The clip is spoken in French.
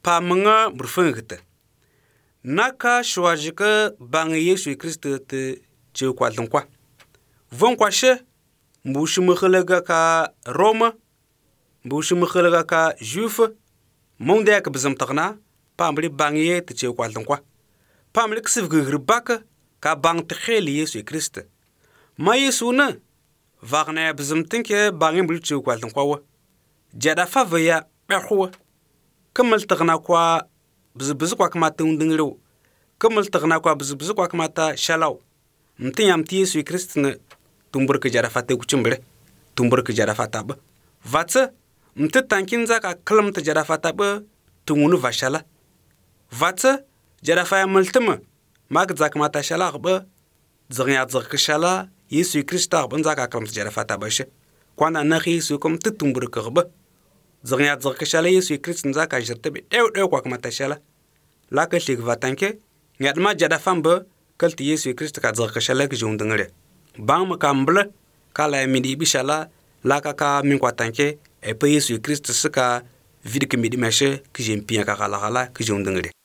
pa menga burfengte naka shwajika bang Yesu Christ te je kwa kwa von kwa she mbushi mkhalega ka Roma mbushi mkhalega ka Juif monde ka bezam tagna pamli bang ye te je kwa pamli ksif grbaka ka bang te kheli Yesu Christ ma Yesu na vagne bezam tinke bang mbul je kwa wa jada favaya behwa kamal tagna kwa biz kwa kamata undingro kamal tagna kwa biz kwa kamata shalaw mtinyam ti Yesu Christ na tumbur ke jara fate kuchimbre tumbur ke jara fata ba vatsa mte tankin zaka kalam te jara fata ba tungunu vashala vatsa jara fa multama mag zaka mata shala ba zagya zaka shala Yesu Christ ta ban zaka kalam te jara fata ba she kwana na Yesu kom te tumbur ke ba zagya zaka shala Yesu Christ zaka jirte be dew kwa kamata shala la ka lig vatanke ngadma jada famba kalti Yesu Christ ka zaka shala ke jundngre bang makambla kala midi bishala la ka min kwa tanke e pe Yesu Christ saka vid ke midi meshe ke jempia ka kala ke jundngre